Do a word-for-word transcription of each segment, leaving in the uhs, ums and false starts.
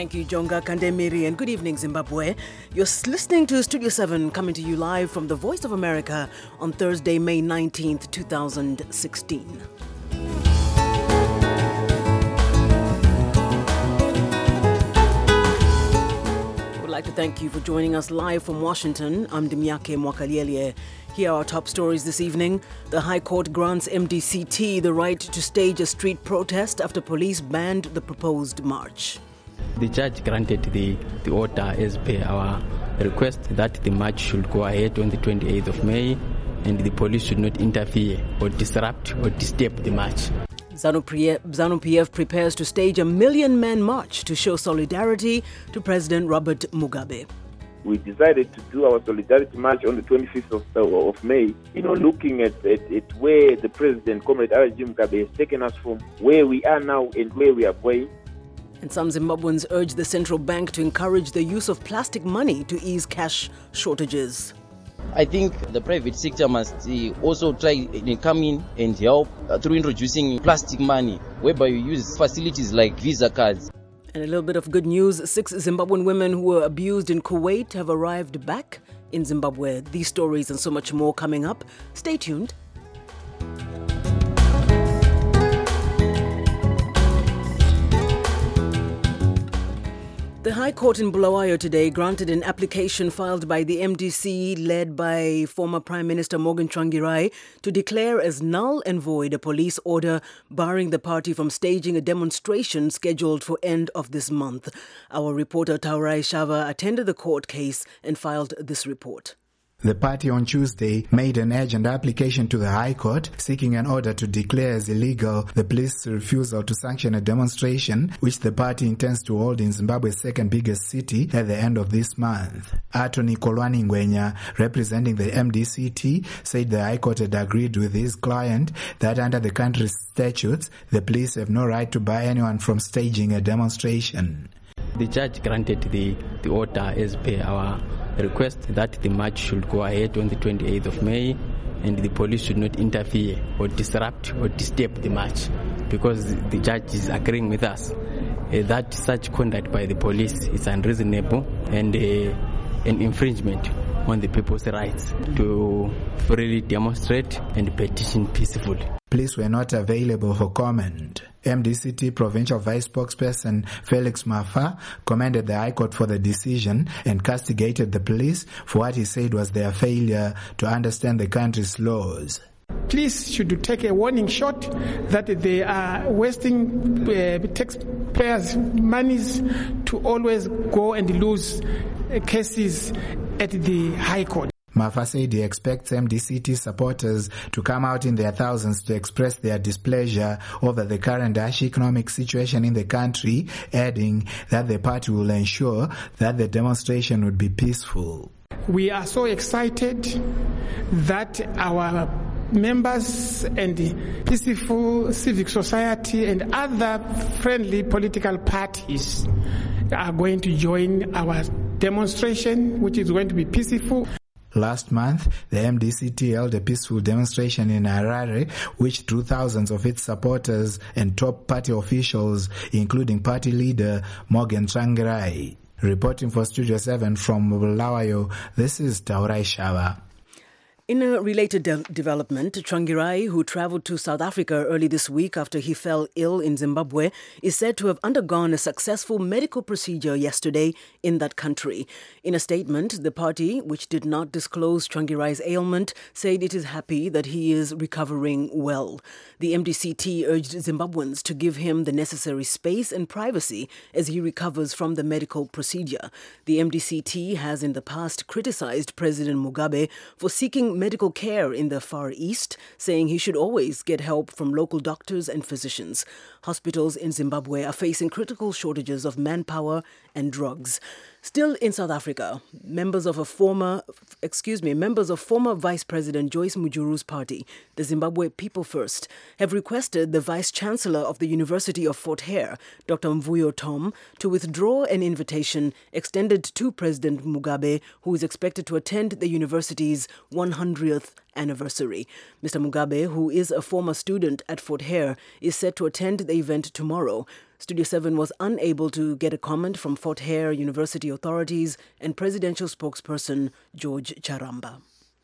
Thank you, Jonga Kandemiri, and good evening, Zimbabwe. You're listening to Studio seven, coming to you live from the Voice of America on Thursday, May nineteenth, twenty sixteen. We'd like to thank you for joining us live from Washington. I'm Dimyake Mwakaliele. Here are our top stories this evening. The High Court grants M D C T the right to stage a street protest after police banned the proposed march. The judge granted the, the order as per our request that the march should go ahead on the twenty-eighth of May and the police should not interfere or disrupt or disturb the march. ZANU-P F prepares to stage a million-man march to show solidarity to President Robert Mugabe. We decided to do our solidarity march on the twenty-fifth of, uh, of May, you know, looking at, at, at where the President, Comrade R G Mugabe, has taken us from, where we are now and where we are going. And some Zimbabweans urge the central bank to encourage the use of plastic money to ease cash shortages. I think the private sector must also try and come in and help through introducing plastic money, whereby you use facilities like Visa cards. And a little bit of good news. Six Zimbabwean women who were abused in Kuwait have arrived back in Zimbabwe. These stories and so much more coming up. Stay tuned. The High Court in Bulawayo today granted an application filed by the M D C led by former Prime Minister Morgan Tsvangirai to declare as null and void a police order barring the party from staging a demonstration scheduled for end of this month. Our reporter Taurai Shava attended the court case and filed this report. The party on Tuesday made an urgent application to the High Court seeking an order to declare as illegal the police's refusal to sanction a demonstration which the party intends to hold in Zimbabwe's second biggest city at the end of this month. Attorney Kolwani Ngwenya, representing the M D C T, said the High Court had agreed with his client that under the country's statutes, the police have no right to bar anyone from staging a demonstration. The judge granted the, the order as per our request that the march should go ahead on the twenty-eighth of May and the police should not interfere or disrupt or disturb the march, because the judge is agreeing with us uh, that such conduct by the police is unreasonable and uh, an infringement on the people's rights to freely demonstrate and petition peacefully. Police were not available for comment. M D C T Provincial Vice Spokesperson Felix Mafa commended the High Court for the decision and castigated the police for what he said was their failure to understand the country's laws. Police should take a warning shot that they are wasting uh, taxpayers' monies to always go and lose uh, cases at the High Court. Mafa said he expects M D C T supporters to come out in their thousands to express their displeasure over the current harsh economic situation in the country, adding that the party will ensure that the demonstration would be peaceful. We are so excited that our members and the peaceful civic society and other friendly political parties are going to join our demonstration, which is going to be peaceful. Last month, the M D C T held a peaceful demonstration in Harare, which drew thousands of its supporters and top party officials, including party leader Morgan Tsvangirai. Reporting for Studio seven from Bulawayo, this is Taurai Shava. In a related de- development, Tsvangirai, who travelled to South Africa early this week after he fell ill in Zimbabwe, is said to have undergone a successful medical procedure yesterday in that country. In a statement, the party, which did not disclose Tsvangirai's ailment, said it is happy that he is recovering well. The M D C T urged Zimbabweans to give him the necessary space and privacy as he recovers from the medical procedure. The M D C T has in the past criticised President Mugabe for seeking medical care in the Far East, saying he should always get help from local doctors and physicians. Hospitals in Zimbabwe are facing critical shortages of manpower and drugs. Still in South Africa, members of a former, excuse me, members of former Vice President Joyce Mujuru's party, the Zimbabwe People First, have requested the Vice Chancellor of the University of Fort Hare, Doctor Mvuyo Tom, to withdraw an invitation extended to President Mugabe, who is expected to attend the university's one hundredth hundredth anniversary. Mister Mugabe, who is a former student at Fort Hare, is set to attend the event tomorrow. Studio seven was unable to get a comment from Fort Hare University authorities and presidential spokesperson George Charamba.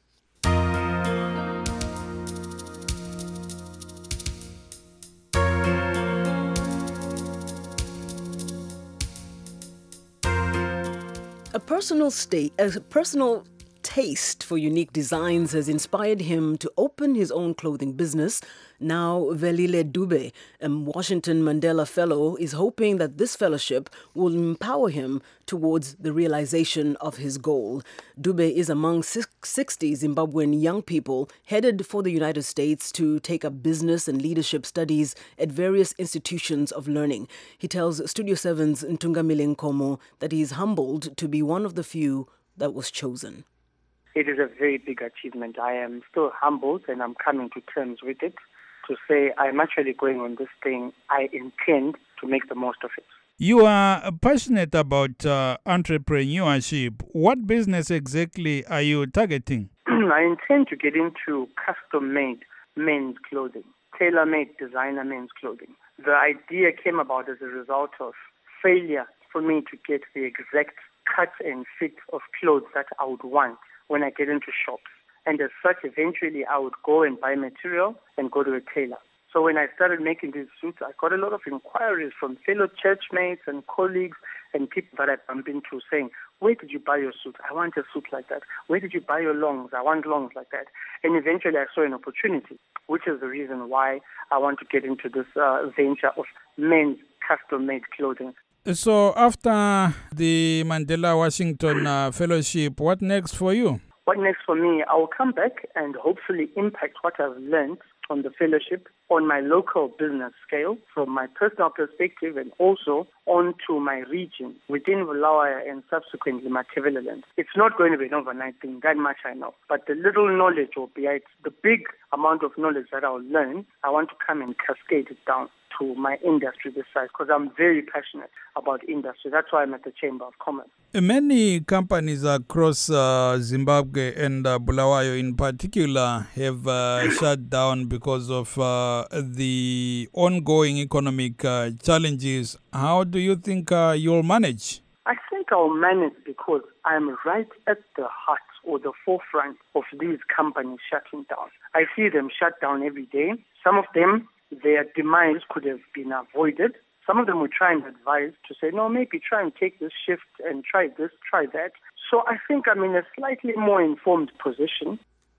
A personal state, a personal taste for unique designs has inspired him to open his own clothing business. Now, Velile Dube, a Washington Mandela Fellow, is hoping that this fellowship will empower him towards the realization of his goal. Dube is among sixty Zimbabwean young people headed for the United States to take up business and leadership studies at various institutions of learning. He tells Studio seven's Ntungamile Nkomo that he is humbled to be one of the few that was chosen. It is a very big achievement. I am still humbled and I'm coming to terms with it to say I'm actually going on this thing. I intend to make the most of it. You are passionate about uh, entrepreneurship. What business exactly are you targeting? I intend to get into custom-made men's clothing, tailor-made designer men's clothing. The idea came about as a result of failure for me to get the exact cut and fit of clothes that I would want when I get into shops. And as such, eventually I would go and buy material and go to a tailor. So when I started making these suits, I got a lot of inquiries from fellow churchmates and colleagues and people that I bump into saying, where did you buy your suit? I want a suit like that. Where did you buy your longs? I want longs like that. And eventually I saw an opportunity, which is the reason why I want to get into this uh, venture of men's custom-made clothing. So after the Mandela Washington uh, Fellowship, what next for you? What next for me? I will come back and hopefully impact what I've learned on the fellowship on my local business scale, from my personal perspective, and also onto my region within Bulawayo and subsequently Matabeleland. It's not going to be an overnight thing, that much I know. But the little knowledge, or be it the big amount of knowledge that I'll learn, I want to come and cascade it down to my industry this size, because I'm very passionate about industry. That's why I'm at the Chamber of Commerce. Many companies across uh, Zimbabwe and uh, Bulawayo in particular have uh, shut down because of uh, the ongoing economic uh, challenges. How do you think uh, you'll manage? I think I'll manage because I'm right at the heart or the forefront of these companies shutting down. I see them shut down every day. Some of them, their demise could have been avoided. Some of them will try and advise to say, no, maybe try and take this shift and try this, try that. So I think I'm in a slightly more informed position.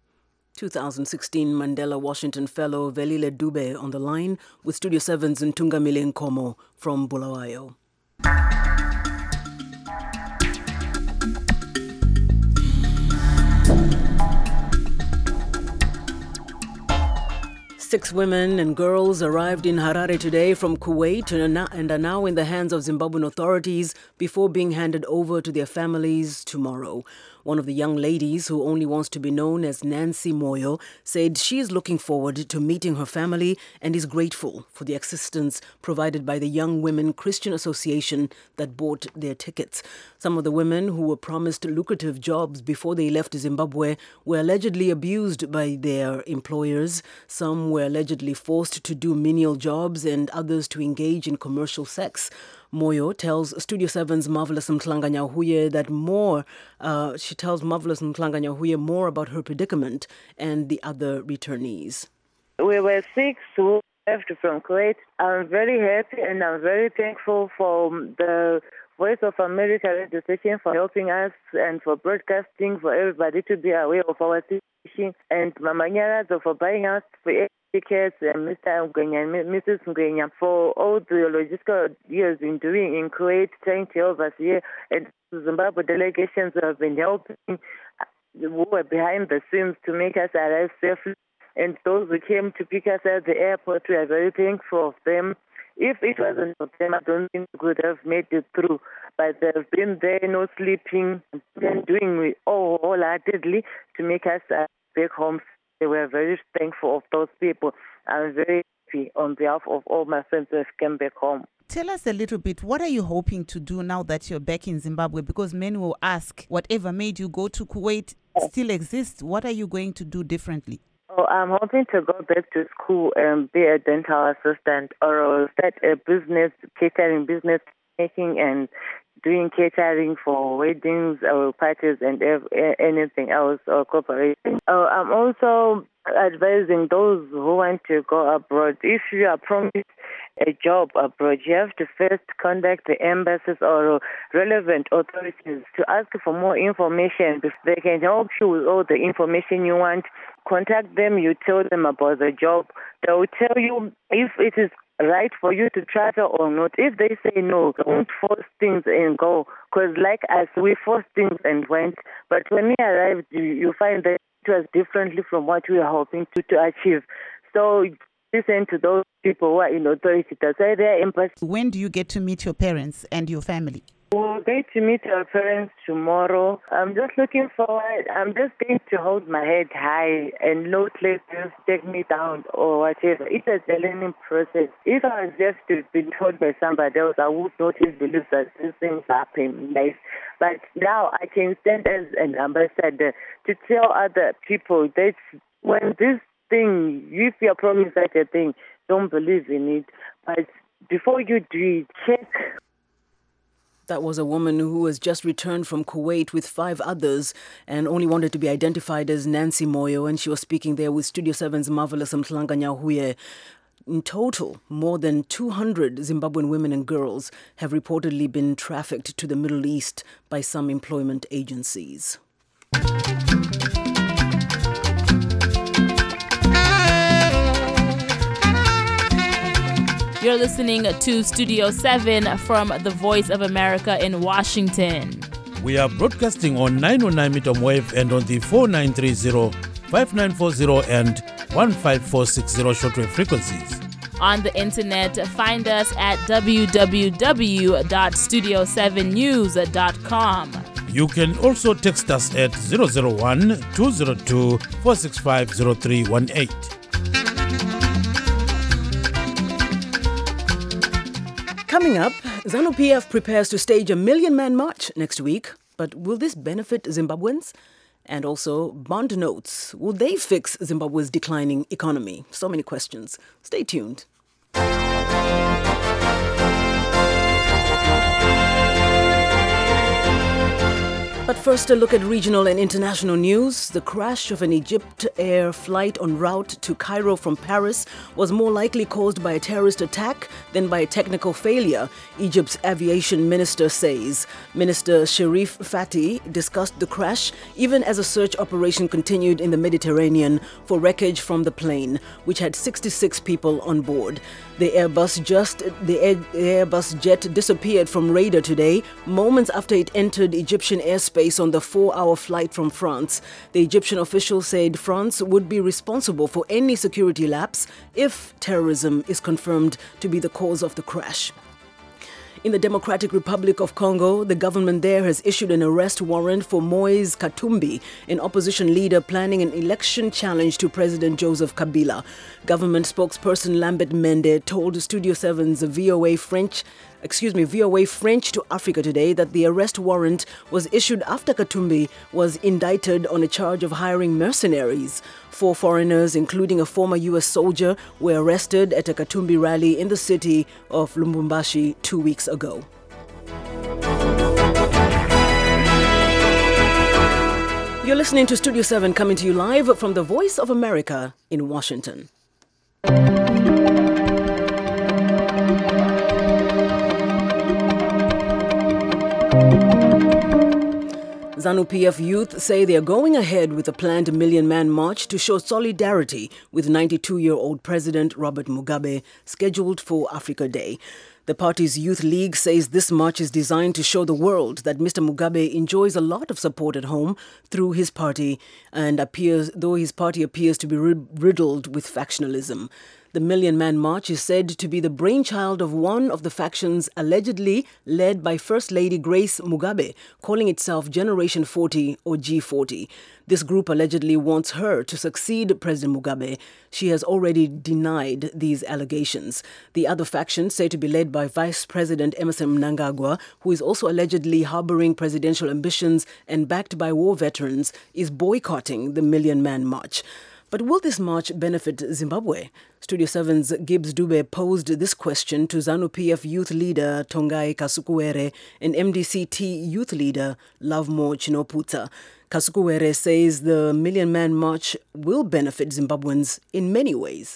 twenty sixteen Mandela Washington Fellow Velile Dube on the line with Studio seven's Ntungamile Nkomo from Bulawayo. Six women and girls arrived in Harare today from Kuwait and are now in the hands of Zimbabwean authorities before being handed over to their families tomorrow. One of the young ladies, who only wants to be known as Nancy Moyo, said she is looking forward to meeting her family and is grateful for the assistance provided by the Young Women Christian Association that bought their tickets. Some of the women who were promised lucrative jobs before they left Zimbabwe were allegedly abused by their employers. Some were allegedly forced to do menial jobs and others to engage in commercial sex. Moyo tells Studio seven's Marvelous Mhlanga-Nyahuye that more, uh, she tells Marvelous Mhlanga-Nyahuye more about her predicament and the other returnees. We were six who left from Kuwait. I'm very happy and I'm very thankful for the Voice of America radio station for helping us and for broadcasting, for everybody to be aware of our situation, and Mama Nyarazo for buying us for tickets, and Mister Ngwenya and Missus Ngwenya for all the logistical years been doing in Kuwait, trying to help us here, and Zimbabwe delegations have been helping, who were behind the scenes to make us arrive safely, and those who came to pick us at the airport, we are very thankful of them. If it wasn't for them, I don't think we could have made it through. But they've been there, no sleeping, and doing it all wholeheartedly to make us uh, back home. We were very thankful of those people. I'm very happy on behalf of all my friends who have come back home. Tell us a little bit, what are you hoping to do now that you're back in Zimbabwe? Because many will ask, whatever made you go to Kuwait, still exists. What are you going to do differently? Oh, I'm hoping to go back to school and be a dental assistant or start a business, catering business, making and doing catering for weddings or parties and ev- anything else or corporation. Oh, I'm also advising those who want to go abroad. If you are promised a job abroad, you have to first contact the embassies or relevant authorities to ask for more information. If they can help you with all the information you want, contact them, you tell them about the job. They will tell you if it is right for you to travel or not. If they say no, don't force things and go. Because like us, we forced things and went. But when we arrived, you, you find that it was differently from what we were hoping to, to achieve. So listen to those people who are in authority. That's why they're embassy. When do you get to meet your parents and your family? We'll get to meet our parents tomorrow. I'm just looking forward. I'm just going to hold my head high and no places take me down or whatever. It's a learning process. If I was just to be told by somebody else, I would not even believe that these things happen in life. But now I can stand as an ambassador to tell other people that when this thing, if you're promised such a thing, don't believe in it. But before you do it, check. That was a woman who has just returned from Kuwait with five others and only wanted to be identified as Nancy Moyo, and she was speaking there with Studio seven's Marvelous Mhlanga Nyahuye. In total, more than two hundred Zimbabwean women and girls have reportedly been trafficked to the Middle East by some employment agencies. You're listening to Studio seven from the Voice of America in Washington. We are broadcasting on nine oh nine meter wave and on the four nine three zero, five nine four zero and one five four six zero shortwave frequencies. On the internet, find us at w w w dot studio seven news dot com. You can also text us at zero zero one, two zero two, four six five, zero three one eight. Coming up, ZANU P F prepares to stage a million-man march next week. But will this benefit Zimbabweans? And also, bond notes. Will they fix Zimbabwe's declining economy? So many questions. Stay tuned. But first, a look at regional and international news. The crash of an Egypt Air flight en route to Cairo from Paris was more likely caused by a terrorist attack than by a technical failure, Egypt's aviation minister says. Minister Sherif Fatih discussed the crash even as a search operation continued in the Mediterranean for wreckage from the plane, which had sixty-six people on board. The Airbus just the Air, Airbus jet disappeared from radar today, moments after it entered Egyptian airspace on the four-hour flight from France. The Egyptian official said France would be responsible for any security lapse if terrorism is confirmed to be the cause of the crash. In the Democratic Republic of Congo, the government there has issued an arrest warrant for Moise Katumbi, an opposition leader planning an election challenge to President Joseph Kabila. Government spokesperson Lambert Mende told Studio seven's V O A French Excuse me, V O A French to Africa Today that the arrest warrant was issued after Katumbi was indicted on a charge of hiring mercenaries. Four foreigners, including a former U S soldier, were arrested at a Katumbi rally in the city of Lubumbashi two weeks ago. You're listening to Studio seven, coming to you live from the Voice of America in Washington. ZANU P F youth say they are going ahead with a planned million-man march to show solidarity with ninety-two-year-old President Robert Mugabe, scheduled for Africa Day. The party's youth league says this march is designed to show the world that Mister Mugabe enjoys a lot of support at home through his party, and appears, though his party appears to be riddled with factionalism. The Million Man March is said to be the brainchild of one of the factions allegedly led by First Lady Grace Mugabe, calling itself Generation forty or G forty. This group allegedly wants her to succeed President Mugabe. She has already denied these allegations. The other faction, said to be led by Vice President Emmerson Mnangagwa, who is also allegedly harboring presidential ambitions and backed by war veterans, is boycotting the Million Man March. But will this march benefit Zimbabwe? Studio seven's Gibbs Dube posed this question to ZANU-P F youth leader Tongai Kasukuwere and M D C T youth leader Lovemore Chinoputsa. Kasukuwere says the Million Man March will benefit Zimbabweans in many ways.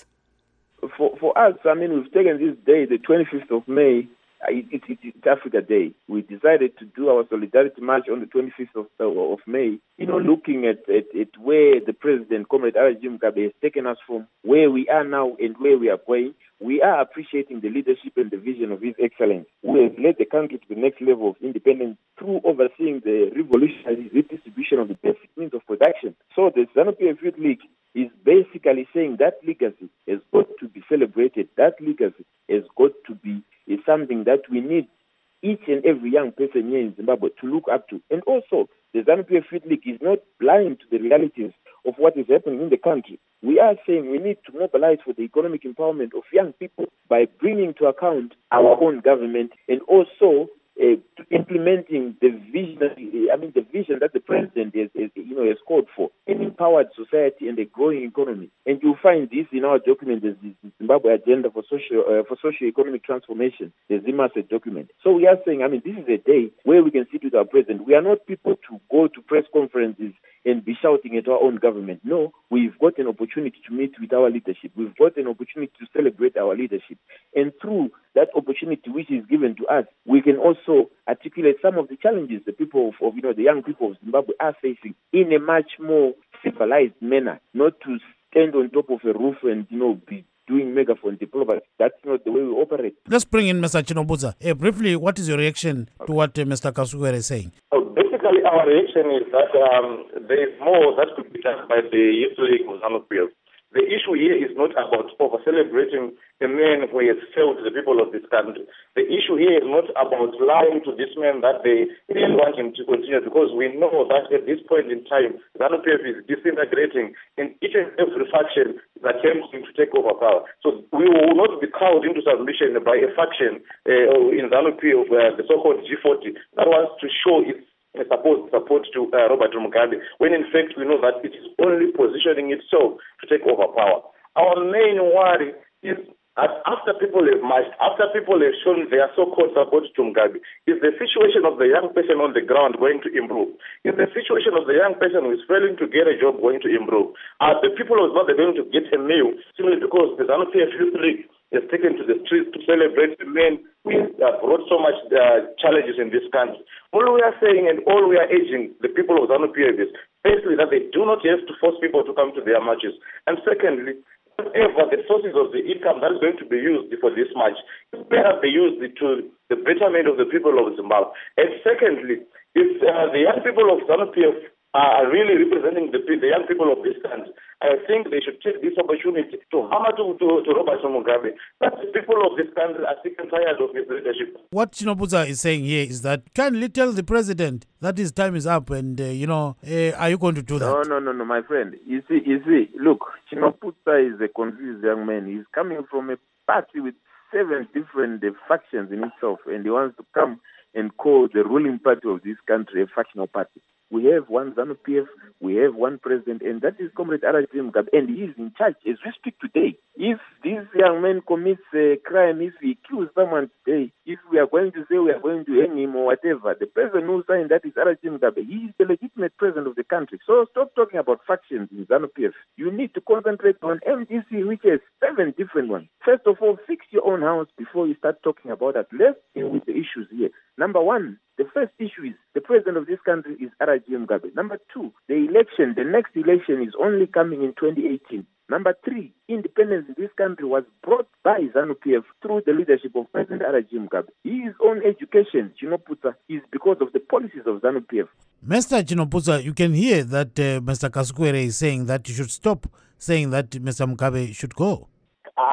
For, for us, I mean, we've taken this day, the twenty-fifth of May, It, it, it, it's Africa Day. We decided to do our solidarity march on the twenty-fifth of, uh, of May, you know, looking at, at, at where the President, Comrade R G Mugabe, has taken us from, where we are now and where we are going. We are appreciating the leadership and the vision of His Excellency, who has led the country to the next level of independence through overseeing the revolutionary redistribution of the basic means of production. So the ZANU-P F Youth League is basically saying that legacy has got to be celebrated. That legacy has got to be is something that we need each and every young person here in Zimbabwe to look up to. And also, the ZANU-P F Youth League is not blind to the realities of what is happening in the country. We are saying we need to mobilize for the economic empowerment of young people by bringing to account our own government and also uh, implementing the vision, I mean, the vision that the president has, has, you know, has called for, an empowered society and a growing economy. And you'll find this in our document, the Zimbabwe Agenda for Socio uh, for Socio-Economic Transformation, the ZIMASE document. So we are saying, I mean, this is a day where we can sit with our president. We are not people to go to press conferences and be shouting at our own government. No, we've got an opportunity to meet with our leadership. We've got an opportunity to celebrate our leadership. And through that opportunity which is given to us, we can also articulate some of the challenges the people of, of you know, the young people of Zimbabwe are facing in a much more civilized manner, not to stand on top of a roof and, you know, be doing megaphone diplomacy. That's not the way we operate. Let's bring in Mister Chinoputsa. Uh, briefly, what is your reaction to what uh, Mister Kasukuwere is saying? Oh, basically, our reaction is that um, there is more that could be done by the Youth League of ZANU-P F. The issue here is not about over-celebrating a man who has failed the people of this country. The issue here is not about lying to this man that they really want him to continue, because we know that at this point in time, ZANU-P F is disintegrating in each and every faction that attempts to take over power. So we will not be cowed into submission by a faction uh, in ZANU-P F, uh, the so-called G forty, that wants to show its supposed support to uh, Robert Mugabe, when in fact we know that it is only positioning itself to take over power. Our main worry is that after people have marched, after people have shown their so-called support to Mugabe, is the situation of the young person on the ground going to improve? Is the situation of the young person who is failing to get a job going to improve? Are the people of Zimbabwe going to get a meal simply because the ZANU-P F Youth League is taken to the streets to celebrate the men who have brought so much uh, challenges in this country? All we are saying and all we are urging the people of ZANU-P F is basically that they do not have to force people to come to their marches. And secondly, whatever the sources of the income that is going to be used for this march, it better be used to the betterment of the people of Zimbabwe. And secondly, if uh, the young people of ZANU-P F are really representing the, the young people of this country, I think they should take this opportunity to hammer to, to, to Robert Mugabe that the people of this country are sick and tired of his leadership. What Chinoputsa is saying here is that kindly tell the president that his time is up, and, uh, you know, uh, are you going to do that? No, no, no, no, my friend. You see, you see, look, Chinoputsa is a confused young man. He's coming from a party with seven different uh, factions in itself, and he wants to come and call the ruling party of this country a factional party. We have one ZANU-P F, we have one president, and that is Comrade R G Mugabe, and he is in charge as we speak today. If this young man commits a crime, if he kills someone today, if we are going to say we are going to hang him or whatever, the person who signed that is R G Mugabe. He is the legitimate president of the country. So stop talking about factions in ZANU-P F. You need to concentrate on M D C, which has seven different ones. First of all, fix your own house before you start talking about that. Let's deal with the issues here. Number one, the first issue is the president of this country is R G Mugabe. Number two, the election, the next election is only coming in twenty eighteen. Number three, independence in this country was brought by ZANU-P F through the leadership of President R G Mugabe. His own education, Chinoputsa, is because of the policies of ZANU-P F. Mister Chinoputsa, you can hear that uh, Mister Kasukuwere is saying that you should stop saying that Mister Mugabe should go. Uh,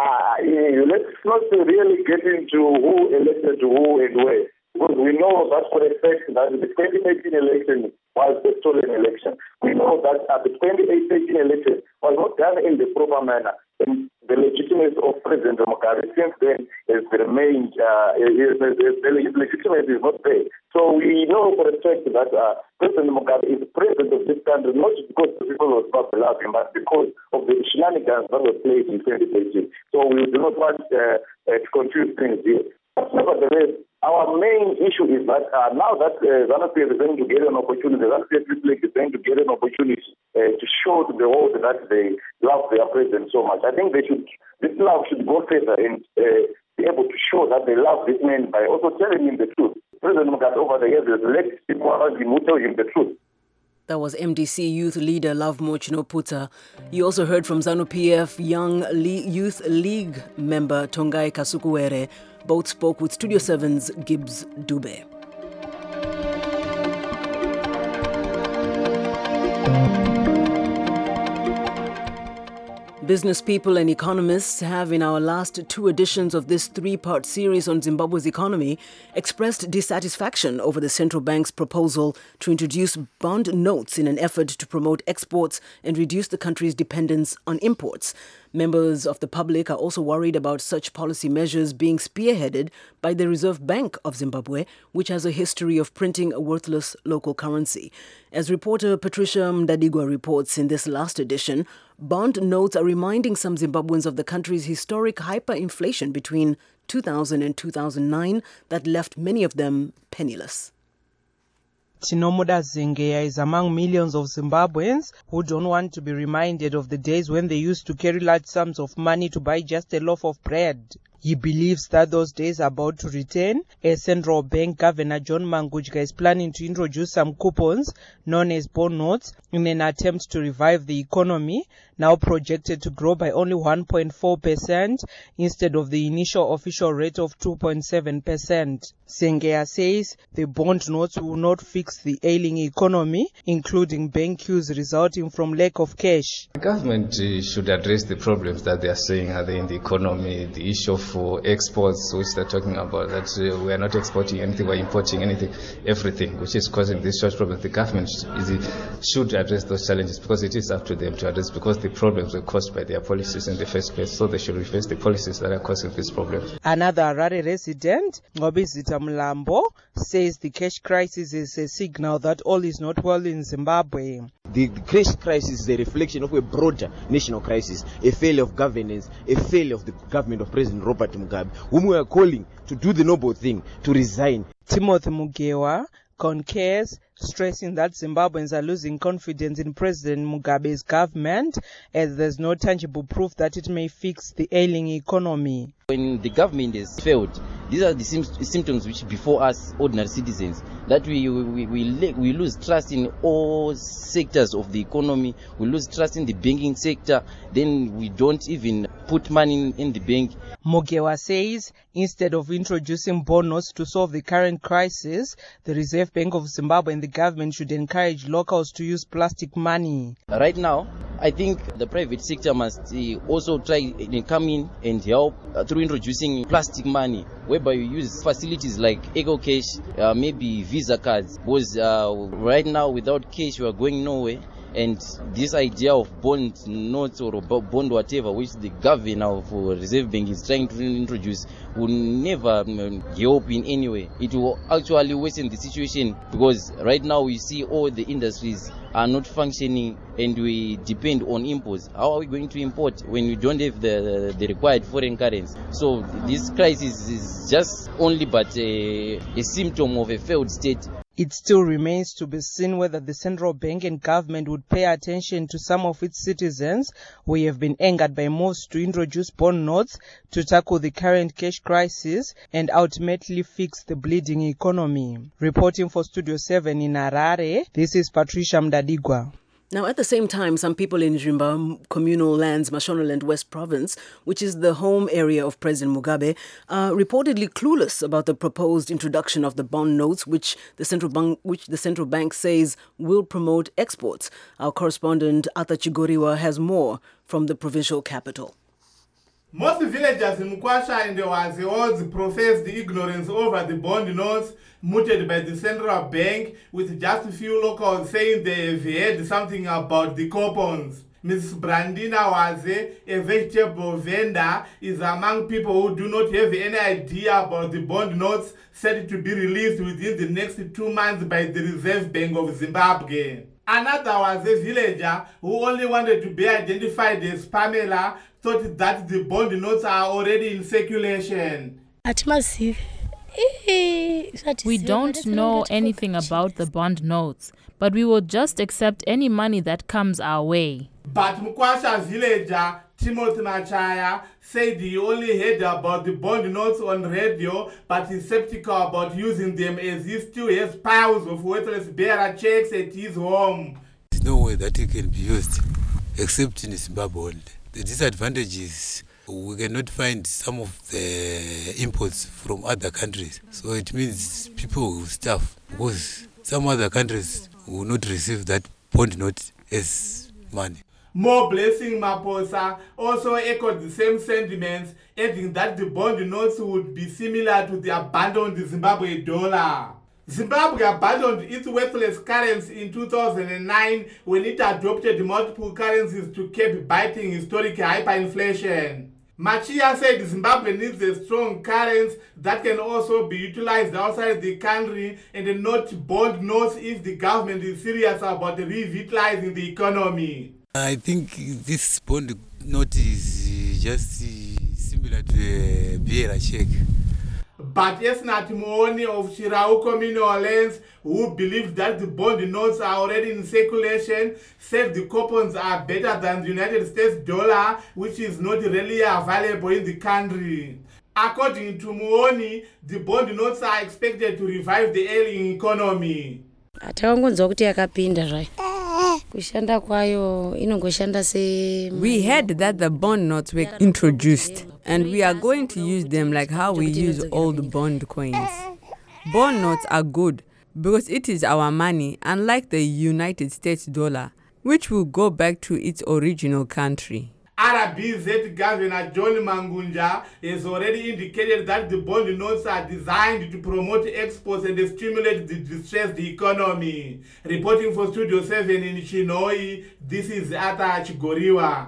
let's not really get into who elected who and where, because we know that for a fact that the twenty eighteen election was a stolen election. We know that uh, the twenty eighteen election was not done in the proper manner. And the legitimacy of President Mugabe since then has remained, uh, is, is, is, the legitimacy is not there. So we know for a fact that uh, President Mugabe is president of this country, not because the people of Zimbabwe love him, but because of the shenanigans that were played in twenty eighteen. So we do not want uh, uh, to confuse things here. But nevertheless, our main issue is that uh, now that uh, ZANU-P F is going to get an opportunity, ZANU-P F is going to get an opportunity uh, to show to the world that they love their president so much. I think they should, this love should go further and uh, be able to show that they love this man by also telling him the truth. President Mugabe over the years has let people around him who tell him the truth. That was M D C youth leader Lovemo Chinoputsa. You also heard from ZANU-P F Young Le- Youth League member Tongai Kasukuwere. Both spoke with Studio seven's Gibbs Dube. Business people and economists have, in our last two editions of this three-part series on Zimbabwe's economy, expressed dissatisfaction over the central bank's proposal to introduce bond notes in an effort to promote exports and reduce the country's dependence on imports. Members of the public are also worried about such policy measures being spearheaded by the Reserve Bank of Zimbabwe, which has a history of printing a worthless local currency. As reporter Patricia Mdadigwa reports in this last edition, bond notes are reminding some Zimbabweans of the country's historic hyperinflation between two thousand and two thousand nine that left many of them penniless. Tinomuda Zengeya is among millions of Zimbabweans who don't want to be reminded of the days when they used to carry large sums of money to buy just a loaf of bread. He believes that those days are about to return, as Central Bank Governor John Mangudya is planning to introduce some coupons known as bond notes in an attempt to revive the economy, now projected to grow by only one point four percent instead of the initial official rate of two point seven percent. Sengeya says the bond notes will not fix the ailing economy, including bank queues resulting from lack of cash. The government uh, should address the problems that they are saying are there in the economy, the issue of for exports, which they're talking about, that uh, we are not exporting anything, we're importing anything, everything, which is causing this huge problem. The government is, should address those challenges because it is up to them to address, because the problems were caused by their policies in the first place, so they should reverse the policies that are causing these problems. Another Harare resident, Ngobizita Mlambo, says the cash crisis is a signal that all is not well in Zimbabwe. The, the cash crisis is a reflection of a broader national crisis, a failure of governance, a failure of the government of President Robert Mugabe, whom we are calling to do the noble thing, to resign. Timothy Mugewa concurs, stressing that Zimbabweans are losing confidence in President Mugabe's government, as there's no tangible proof that it may fix the ailing economy. When the government has failed, these are the sim- symptoms which before us ordinary citizens, that we we, we we lose trust in all sectors of the economy, we lose trust in the banking sector, then we don't even put money in, in the bank. Mugewa says instead of introducing bond notes to solve the current crisis, the Reserve Bank of Zimbabwe and the government should encourage locals to use plastic money. Right now, I think the private sector must uh, also try and come in and help uh, through introducing plastic money, whereby you use facilities like Eco Cash, uh, maybe Visa cards, because uh, right now without cash you are going nowhere. And this idea of bond notes or bond whatever, which the governor of Reserve Bank is trying to introduce, will never help in any way. It will actually worsen the situation, because right now we see all the industries are not functioning and we depend on imports. How are we going to import when we don't have the, the required foreign currency? So this crisis is just only but a, a symptom of a failed state. It still remains to be seen whether the central bank and government would pay attention to some of its citizens who have been angered by moves to introduce bond notes to tackle the current cash crisis and ultimately fix the bleeding economy. Reporting for Studio seven in Harare, this is Patricia Mdadigwa. Now, at the same time, some people in Jimba communal lands, Mashonaland West Province, which is the home area of President Mugabe, are reportedly clueless about the proposed introduction of the bond notes, which the central bank, which the central bank says will promote exports. Our correspondent Arthur Chigoriwa has more from the provincial capital. Most villagers in Mukwasha and the Wazios professed ignorance over the bond notes mooted by the central bank, with just a few locals saying they have heard something about the coupons. Missus Brandina Waze, a vegetable vendor, is among people who do not have any idea about the bond notes set to be released within the next two months by the Reserve Bank of Zimbabwe. Another was a villager who only wanted to be identified as Pamela, thought that the bond notes are already in circulation. We don't know anything about the bond notes, but we will just accept any money that comes our way. But Mukwasha villager Timothy Machaya said he only heard about the bond notes on radio, but is skeptical about using them as he still has piles of worthless bearer checks at his home. There's no way that it can be used except in Zimbabwe. The disadvantage is we cannot find some of the imports from other countries. So it means people will starve because some other countries will not receive that bond note as money. More Blessing Maposa also echoed the same sentiments, adding that the bond notes would be similar to the abandoned Zimbabwe dollar. Zimbabwe abandoned its worthless currency in two thousand nine when it adopted multiple currencies to keep biting historic hyperinflation. Machia said Zimbabwe needs a strong currency that can also be utilized outside the country and not bond notes if the government is serious about revitalizing the economy. I think this bond note is just similar to a bearer check. But Esnat Mooni of Shirau Communal Lands, who believed that the bond notes are already in circulation, said the coupons are better than the United States dollar, which is not really available in the country. According to Mooni, the bond notes are expected to revive the ailing economy. We heard that the bond notes were introduced, and we are going to use them like how we use old bond coins. Bond notes are good because it is our money, unlike the United States dollar, which will go back to its original country. R B Z Governor John Mangunja has already indicated that the bond notes are designed to promote exports and stimulate the distressed economy. Reporting for Studio seven in Chinoi, this is Ata Chigoriwa.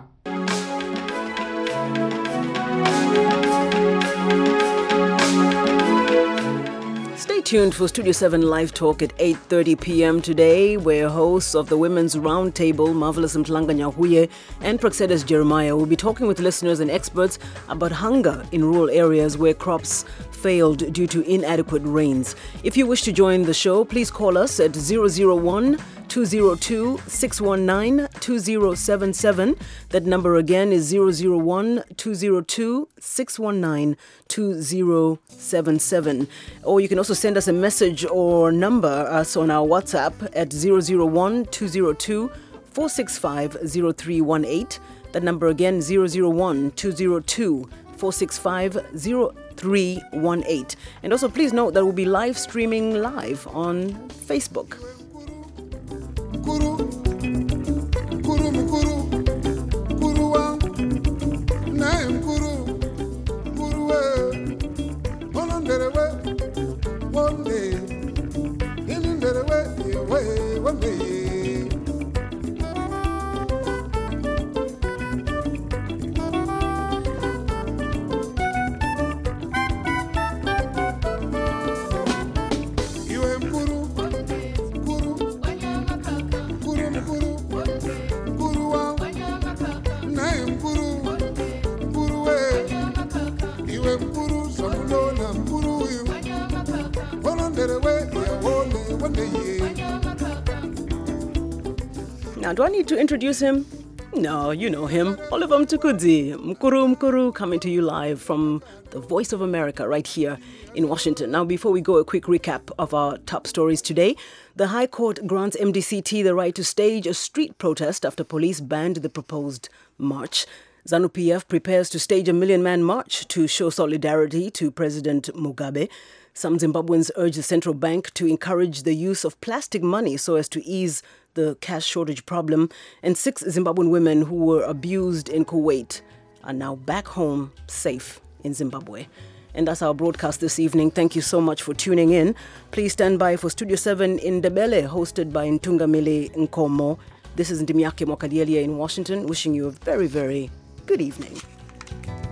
Stay tuned for Studio seven Live Talk at eight thirty p.m. today, where hosts of the Women's Roundtable, Marvelous Mtlanga Nyahuye and Praxedes Jeremiah, will be talking with listeners and experts about hunger in rural areas where crops failed due to inadequate rains. If you wish to join the show, please call us at zero zero one, two zero two, six one nine, two zero seven seven. That number again is zero zero one, two zero two, six one nine, two zero seven seven. Or you can also send us a message or number us on our WhatsApp at zero zero one, two zero two, four six five, zero three one eight. That number again, zero zero one, two zero two, four six five, zero three one eight. And also please note that we'll be live streaming live on Facebook. Kuru, kuru mukuru, kuru wa, naim kuru, kuru we, onondere we, one day, inindere we, we, one day. Now, do I need to introduce him? No, you know him. Oliver Mtukudzi, Mkuru Mkuru, coming to you live from the Voice of America right here in Washington. Now, before we go, a quick recap of our top stories today. The High Court grants M D C T the right to stage a street protest after police banned the proposed march. ZANU-P F prepares to stage a million-man march to show solidarity to President Mugabe. Some Zimbabweans urge the central bank to encourage the use of plastic money so as to ease the cash shortage problem. And six Zimbabwean women who were abused in Kuwait are now back home safe in Zimbabwe. And that's our broadcast this evening. Thank you so much for tuning in. Please stand by for Studio seven in Ndebele, hosted by Ntungamile Nkomo. This is Ndimiake Mwakadielia in Washington, wishing you a very, very good evening.